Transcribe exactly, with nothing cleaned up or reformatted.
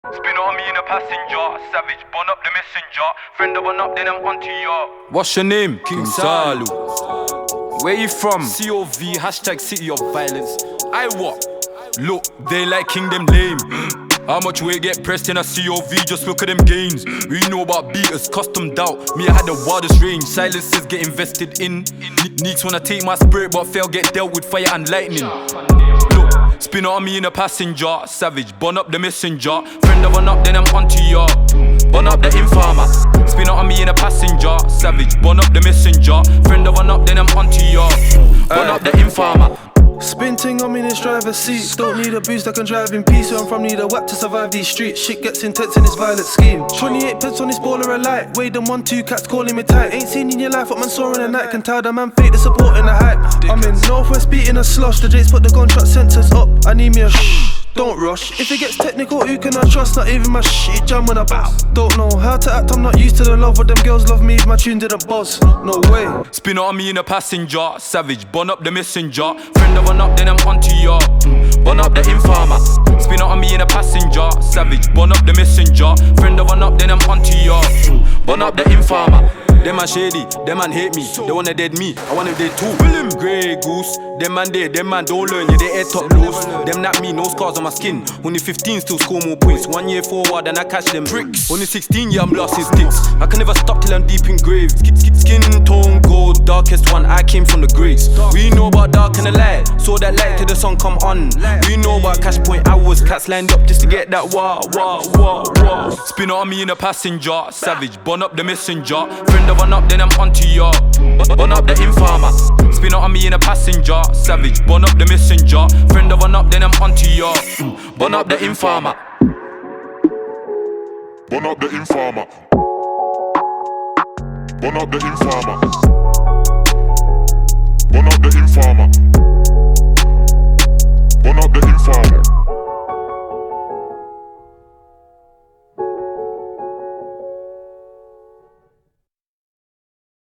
Spin on me in a passenger, savage, burn up the messenger. Friend of one up, then I'm onto ya. What's your name? King Salu. Where you from? C O V, hashtag city of violence. I what? Look, they like King them lame. How much weight get pressed in a C O V? Just look at them gains. We know about beaters, customed out. Me, I had the wildest range. Silences get invested in. Neeks wanna take my spirit, but fail get dealt with fire and lightning. Look, spin on me in a passenger, savage, burn up the messenger. Friend of one up, then I'm onto ya. Burn up the informer. Spin on me in a passenger, savage, burn up the messenger. Friend of one up, then I'm onto ya. Burn up the informer. Spin ting on me in this driver's seat. Don't need a boost, I can drive in peace. Where I'm from, need a whack to survive these streets. Shit gets intense in this violent scheme. twenty-eight pence on this baller a light. Wade them one, two cats calling me tight. Ain't seen in your life what man saw in the night. Can tell the man fake the support and the hype. I'm in Northwest beating a slush. The Jakes put the gunshot sensors up. I need me a shh. Don't rush. If it gets technical, who can I trust? Not even my shit jam when I bounce. Don't know how to act, I'm not used to the love. But them girls love me if my tune didn't buzz. No way. Spin on me in a passenger, savage, burn up the messenger. Friend of one up, then I'm onto ya. Burn up the informer. Spin on me in a passenger, savage, burn up the messenger. Friend of one up, then I'm onto ya. Burn up the informer. Them man shady, them man hate me. They wanna dead me, I wanna dead too. Grey goose, them man dead, them man don't learn. Yeah, they head top loose. Them not me, no scars on my skin. Only fifteen still score more points. One year forward and I catch them bricks. Only sixteen, yeah, I'm lost in sticks. I can never stop till I'm deep in grave. Skin tone gold, darkest one, I came from the graves. We know about dark and the light, saw that light till the sun come on. We know about cash point hours, cats lined up just to get that wah, wah, wah, wah. Spin on me in a passenger, savage, burn up the messenger. Friend of one up, then I'm onto ya. Burn up the informer. Spin on me in a passenger, savage, burn up the messenger. Friend of one up, then I'm onto ya. Burn up the informer. Burn up the informer. Burn up the informer. Burn up the informer.